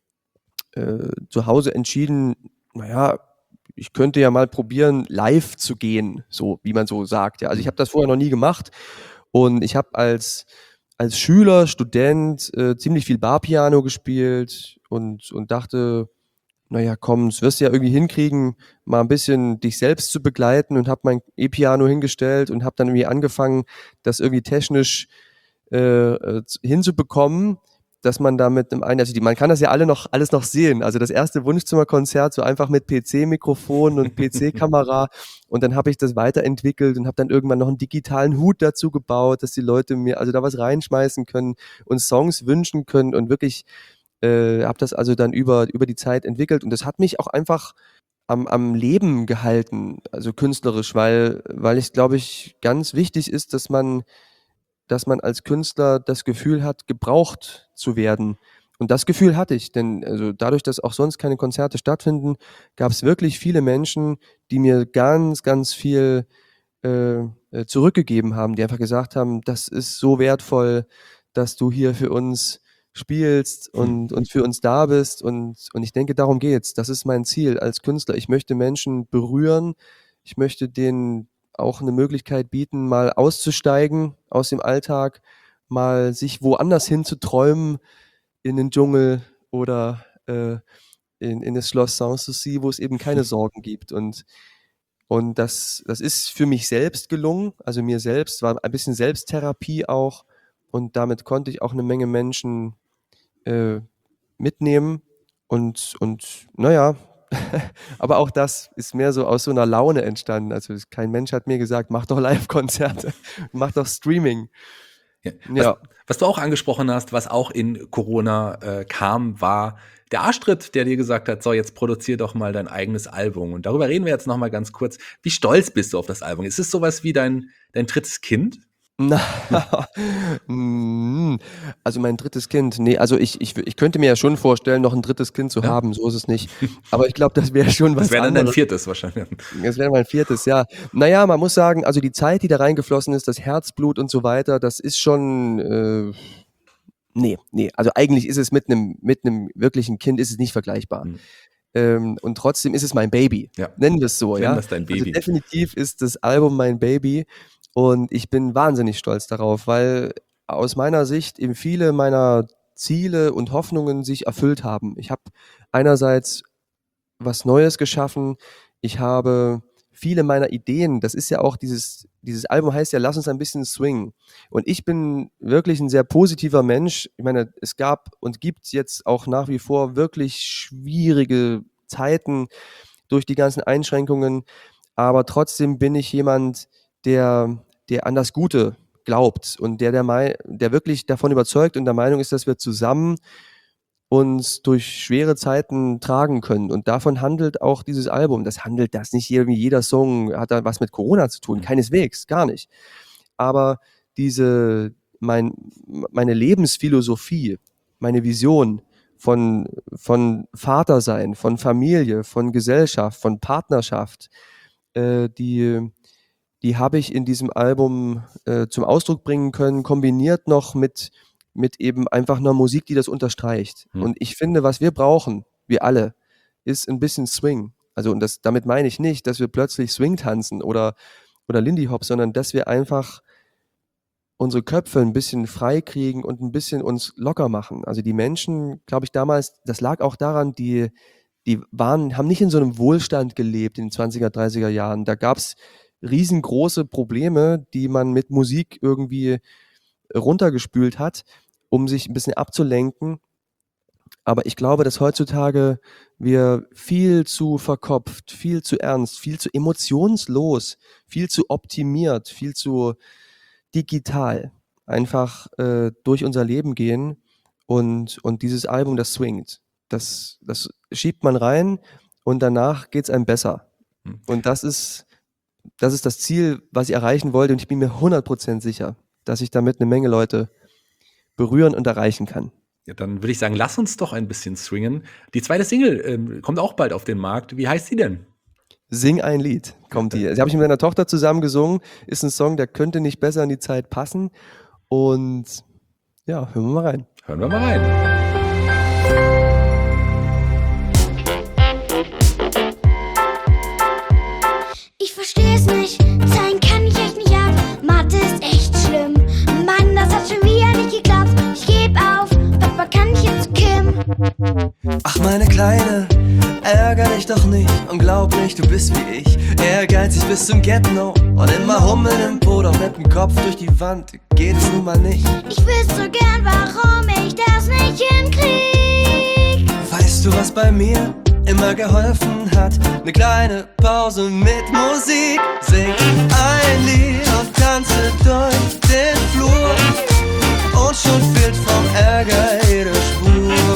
äh, zu Hause entschieden, naja, ich könnte ja mal probieren, live zu gehen, so wie man so sagt. Ja. Also ich habe das vorher noch nie gemacht und ich habe als, als Schüler, Student äh, ziemlich viel Barpiano gespielt und, und dachte, naja, komm, das wirst du ja irgendwie hinkriegen, mal ein bisschen dich selbst zu begleiten und habe mein E-Piano hingestellt und habe dann irgendwie angefangen, das irgendwie technisch äh, äh, z- hinzubekommen, dass man da mit einem einen, also die, man kann das ja alle noch, alles noch sehen. Also das erste Wunschzimmerkonzert so einfach mit P C-Mikrofon und P C-Kamera und dann habe ich das weiterentwickelt und habe dann irgendwann noch einen digitalen Hut dazu gebaut, dass die Leute mir also da was reinschmeißen können und Songs wünschen können und wirklich äh, habe das also dann über, über die Zeit entwickelt und das hat mich auch einfach am, am Leben gehalten, also künstlerisch, weil, weil ich glaube ich ganz wichtig ist, dass man, dass man als Künstler das Gefühl hat, gebraucht zu werden. Und das Gefühl hatte ich, denn also dadurch, dass auch sonst keine Konzerte stattfinden, gab es wirklich viele Menschen, die mir ganz, ganz viel äh, äh, zurückgegeben haben, die einfach gesagt haben, das ist so wertvoll, dass du hier für uns spielst und, und für uns da bist. Und, und ich denke, darum geht's. Das ist mein Ziel als Künstler. Ich möchte Menschen berühren. Ich möchte denen auch eine Möglichkeit bieten, mal auszusteigen aus dem Alltag, mal sich woanders hin zu träumen, in den Dschungel oder äh, in, in das Schloss Sanssouci, wo es eben keine Sorgen gibt. Und und das das ist für mich selbst gelungen, also mir selbst, war ein bisschen Selbsttherapie auch und damit konnte ich auch 'ne Menge Menschen, äh, mitnehmen und und na ja, aber auch das ist mehr so aus so 'ner Laune entstanden. Also, es kein Mensch hat mir gesagt: „Mach doch Livekonzerte, mach doch Streaming." Ja. Was, Ja. was du auch angesprochen hast, was auch in Corona äh, kam, war der Arschtritt, der dir gesagt hat, so jetzt produzier doch mal dein eigenes Album. Und darüber reden wir jetzt noch mal ganz kurz. Wie stolz bist du auf das Album? Ist es sowas wie dein, dein drittes Kind? Na, hm, also mein drittes Kind, ne, also ich ich w ich könnte mir ja schon vorstellen, noch 'n drittes Kind zu Ja? haben, so ist es nicht. Aber ich glaube, das wäre schon Das was wäre dann dein anderes. viertes wahrscheinlich. Das wäre mein viertes, ja. Na ja, man muss sagen, also die Zeit, die da reingeflossen ist, das Herzblut und so weiter, das ist schon, äh ne, ne, also eigentlich ist es mit 'nem mit 'nem wirklichen Kind ist es nicht vergleichbar. Hm. Ähm, und trotzdem ist es mein Baby. Ja. Nennen wir's so, Nenn ja? das dein Also Baby. definitiv ist das Album mein Baby und ich bin wahnsinnig stolz darauf, weil aus meiner Sicht eben viele meiner Ziele und Hoffnungen sich erfüllt haben. Ich habe einerseits was Neues geschaffen. Ich habe viele meiner Ideen, das ist ja auch dieses dieses Album heißt ja: „Lass uns ein bisschen swingen." Und ich bin wirklich 'n sehr positiver Mensch. Ich meine, es gab und gibt jetzt auch nach wie vor wirklich schwierige Zeiten durch die ganzen Einschränkungen, aber trotzdem bin ich jemand, der der an das Gute glaubt und der der mei der wirklich davon überzeugt und der Meinung ist, dass wir zusammen uns durch schwere Zeiten tragen können. Und davon handelt auch dieses Album. Das handelt das nicht irgendwie jeder Song hat da was mit Corona zu tun, Mhm. keineswegs, gar nicht. Aber diese mein meine Lebensphilosophie, meine Vision von von Vatersein, von Familie, von Gesellschaft, von Partnerschaft, äh, die die habe ich in diesem Album, äh, zum Ausdruck bringen können, kombiniert noch mit mit eben einfach 'ner Musik, die das unterstreicht. Mhm. Und ich finde, was wir brauchen, wir alle, ist 'n bisschen Swing. Also, und das damit meine ich nicht, dass wir plötzlich Swing tanzen oder oder Lindy Hop, sondern dass wir einfach unsere Köpfe 'n bisschen frei kriegen und 'n bisschen uns locker machen. Also, die Menschen, glaube ich, damals das lag auch daran, die die waren haben nicht in so 'nem Wohlstand gelebt in den zwanziger, dreißiger Jahren. Da gab's riesengroße Probleme, die man mit Musik irgendwie runtergespült hat, um sich 'n bisschen abzulenken. aber ich glaube, dass heutzutage wir viel zu verkopft, viel zu ernst, viel zu emotionslos, viel zu optimiert, viel zu digital einfach äh, durch unser Leben gehen und, und dieses Album, das swingt. Das, das schiebt man rein und danach geht es einem besser. Hm. Und das ist, das ist das Ziel, was ich erreichen wollte und ich bin mir hundert Prozent sicher, dass ich damit eine Menge Leute berühren und erreichen kann. Ja, dann würde ich sagen, lass uns doch ein bisschen swingen. Die zweite Single ähm, kommt auch bald auf den Markt. Wie heißt sie denn? Sing ein Lied, kommt die. Sie habe ich mit meiner Tochter zusammen gesungen. Ist ein Song, der könnte nicht besser in die Zeit passen. Und ja, hören wir mal rein. Hören wir mal rein. Ich versteh's nicht, Zahlen kann ich echt nicht ab. Mathe ist echt schlimm. Mann, das hat schon wieder nicht geklappt. Ich geb auf, Papa, kann ich jetzt zu Kim? Ach meine Kleine, ärger dich doch nicht und glaub nicht, du bist wie ich. Ehrgeizig bis zum Get-No und immer Hummeln im Po, doch mit dem Kopf durch die Wand geht es nun mal nicht. Ich wüsste so gern, warum ich das nicht hinkrieg. Weißt du, was bei mir immer geholfen hat? Ne kleine Pause mit Musik. Sing ein Lied und tanze durch den Flur und schon fehlt vom Ärger jede Spur.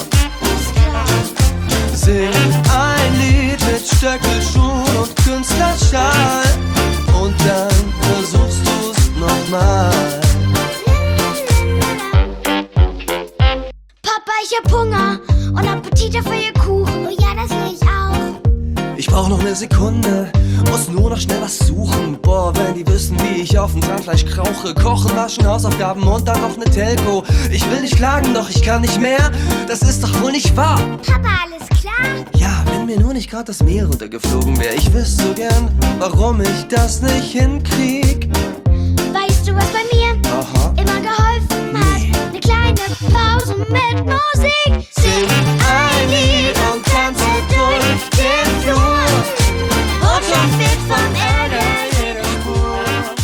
Sing ein Lied mit Stöckelschuhen und Künstlerschal und dann versuchst du's nochmal. Papa, ich hab Hunger und Appetit auf euer Kuchen. Oh ja, das will ich auch. Ich brauch noch ne Sekunde, muss nur noch schnell was suchen. Boah, wenn die wüssten, wie ich auf dem Zahnfleisch krauche. Kochen, waschen, Hausaufgaben und dann noch ne Telco. Ich will nicht klagen, doch ich kann nicht mehr. Das ist doch wohl nicht wahr. Papa, alles klar? Ja, wenn mir nur nicht grad das Meer runtergeflogen wär. Ich wüsste so gern, warum ich das nicht hinkrieg. Weißt du, was bei mir Aha. immer geholfen hat? Ne kleine Pause mit Musik. Sing ein Lied und tanze durch den Flur. Und schon fehlt vom Ärger jede Spur.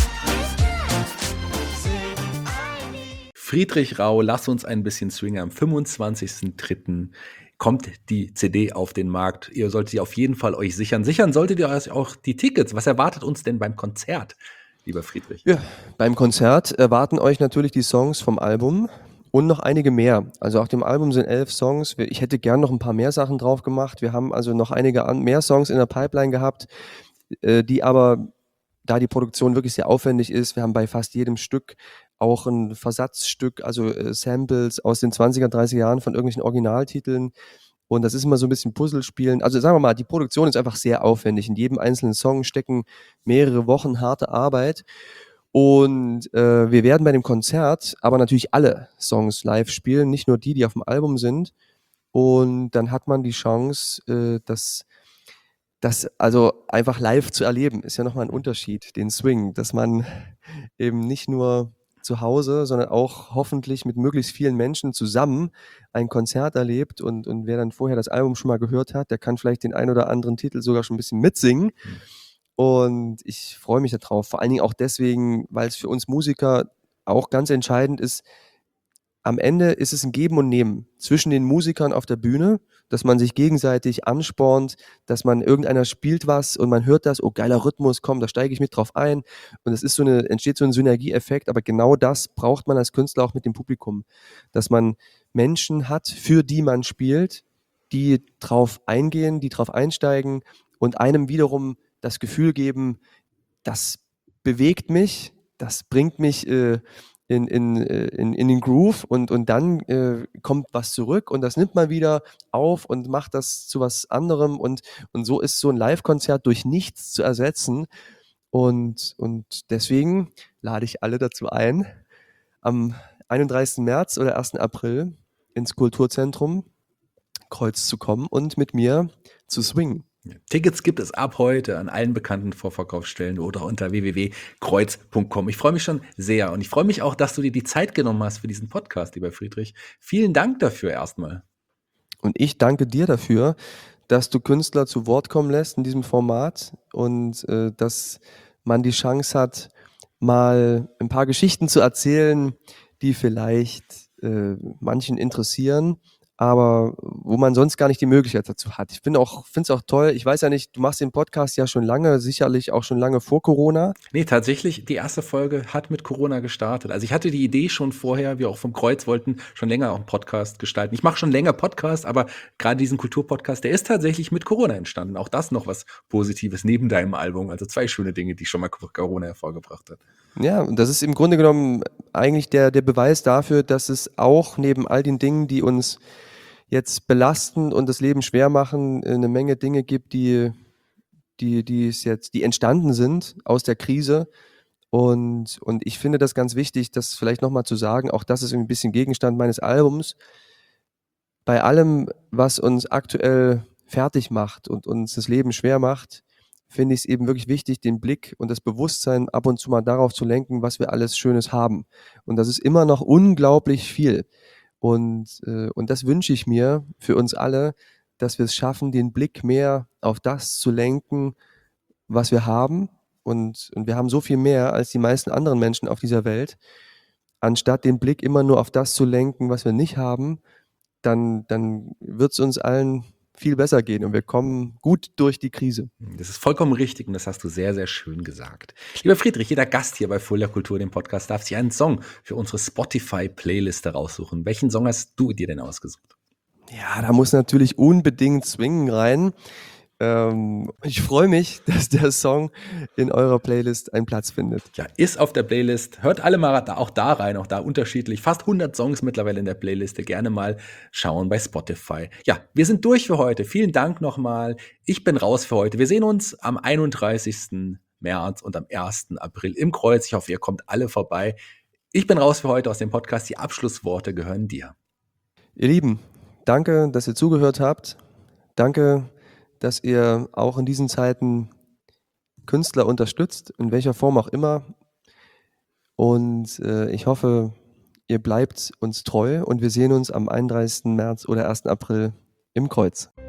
Sing ein Lied. Friedrich Rau, lass uns ein bisschen swingen. Am fünfundzwanzigsten dritten kommt die C D auf den Markt. Ihr solltet sie auf jeden Fall euch sichern. Sichern solltet ihr euch auch die Tickets. Was erwartet uns denn beim Konzert, lieber Friedrich? Ja, beim Konzert erwarten euch natürlich die Songs vom Album und noch einige mehr. Also auf dem Album sind elf Songs. Wir- Ich hätte gern noch ein paar mehr Sachen drauf gemacht. Wir haben also noch einige an, mehr Songs in der Pipeline gehabt, äh, die aber, da die Produktion wirklich sehr aufwendig ist, wir haben bei fast jedem Stück auch ein Versatzstück, also äh, Samples aus den zwanziger, dreißiger Jahren von irgendwelchen Originaltiteln. Und das ist immer so ein bisschen Puzzlespielen. Also sagen wir mal, die Produktion ist einfach sehr aufwendig. In jedem einzelnen Song stecken mehrere Wochen harte Arbeit. Und äh, wir werden bei dem Konzert aber natürlich alle Songs live spielen, nicht nur die, die auf dem Album sind. Und dann hat man die Chance, äh, das, das also einfach live zu erleben. Ist ja nochmal ein Unterschied, den Swing, dass man eben nicht nur zu Hause, sondern auch hoffentlich mit möglichst vielen Menschen zusammen ein Konzert erlebt. Und, und wer dann vorher das Album schon mal gehört hat, der kann vielleicht den ein oder anderen Titel sogar schon ein bisschen mitsingen. Und ich freue mich darauf, vor allen Dingen auch deswegen, weil es für uns Musiker auch ganz entscheidend ist. Am Ende ist es ein Geben und Nehmen zwischen den Musikern auf der Bühne, dass man sich gegenseitig anspornt, dass man irgendeiner spielt was und man hört das, oh geiler Rhythmus, komm, da steige ich mit drauf ein. Und es ist so eine, entsteht so ein Synergieeffekt, aber genau das braucht man als Künstler auch mit dem Publikum, dass man Menschen hat, für die man spielt, die drauf eingehen, die drauf einsteigen und einem wiederum das Gefühl geben, das bewegt mich, das bringt mich äh, in, in, äh, in, in den Groove und, und dann äh, kommt was zurück und das nimmt man wieder auf und macht das zu was anderem und, und so ist so ein Live-Konzert durch nichts zu ersetzen und, und deswegen lade ich alle dazu ein, am einunddreißigsten März oder ersten April ins Kulturzentrum Kreuz zu kommen und mit mir zu swingen. Tickets gibt es ab heute an allen bekannten Vorverkaufsstellen oder unter w w w punkt kreuz punkt com. Ich freue mich schon sehr und ich freue mich auch, dass du dir die Zeit genommen hast für diesen Podcast, lieber Friedrich. Vielen Dank dafür erstmal. Und ich danke dir dafür, dass du Künstler zu Wort kommen lässt in diesem Format und äh, dass man die Chance hat, mal ein paar Geschichten zu erzählen, die vielleicht äh, manchen interessieren, aber wo man sonst gar nicht die Möglichkeit dazu hat. Ich bin auch, finde es auch toll. Ich weiß ja nicht, du machst den Podcast ja schon lange, sicherlich auch schon lange vor Corona. Nee, tatsächlich, die erste Folge hat mit Corona gestartet. Also ich hatte die Idee schon vorher, wir auch vom Kreuz wollten schon länger auch einen Podcast gestalten. Ich mache schon länger Podcast, aber gerade diesen Kulturpodcast, der ist tatsächlich mit Corona entstanden. Auch das noch was Positives neben deinem Album. Also zwei schöne Dinge, die schon mal Corona hervorgebracht hat. Ja, und das ist im Grunde genommen eigentlich der, der Beweis dafür, dass es auch neben all den Dingen, die uns jetzt belasten und das Leben schwer machen, eine Menge Dinge gibt, die, die, die es jetzt, die entstanden sind aus der Krise. Und, und ich finde das ganz wichtig, das vielleicht nochmal zu sagen, auch das ist ein bisschen Gegenstand meines Albums. Bei allem, was uns aktuell fertig macht und uns das Leben schwer macht, finde ich es eben wirklich wichtig, den Blick und das Bewusstsein ab und zu mal darauf zu lenken, was wir alles Schönes haben. Und das ist immer noch unglaublich viel. Und, äh, und das wünsche ich mir für uns alle, dass wir es schaffen, den Blick mehr auf das zu lenken, was wir haben. Und, und wir haben so viel mehr als die meisten anderen Menschen auf dieser Welt. Anstatt den Blick immer nur auf das zu lenken, was wir nicht haben, dann, dann wird es uns allen viel besser gehen und wir kommen gut durch die Krise. Das ist vollkommen richtig und das hast du sehr, sehr schön gesagt. Lieber Friedrich, jeder Gast hier bei Fulda Kultur, dem Podcast, darf sich einen Song für unsere Spotify-Playliste raussuchen. Welchen Song hast du dir denn ausgesucht? Ja, da muss natürlich unbedingt Swingen rein. Ähm, ich freue mich, dass der Song in eurer Playlist einen Platz findet. Ja, ist auf der Playlist. Hört alle mal da, auch da rein, auch da unterschiedlich. Fast hundert Songs mittlerweile in der Playliste. Gerne mal schauen bei Spotify. Ja, wir sind durch für heute. Vielen Dank nochmal. Ich bin raus für heute. Wir sehen uns am einunddreißigsten März und am ersten April im Kreuz. Ich hoffe, ihr kommt alle vorbei. Ich bin raus für heute aus dem Podcast. Die Abschlussworte gehören dir. Ihr Lieben, danke, dass ihr zugehört habt. Danke, dass ihr auch in diesen Zeiten Künstler unterstützt, in welcher Form auch immer. Und äh, ich hoffe, ihr bleibt uns treu und wir sehen uns am einunddreißigsten März oder ersten April im Kreuz.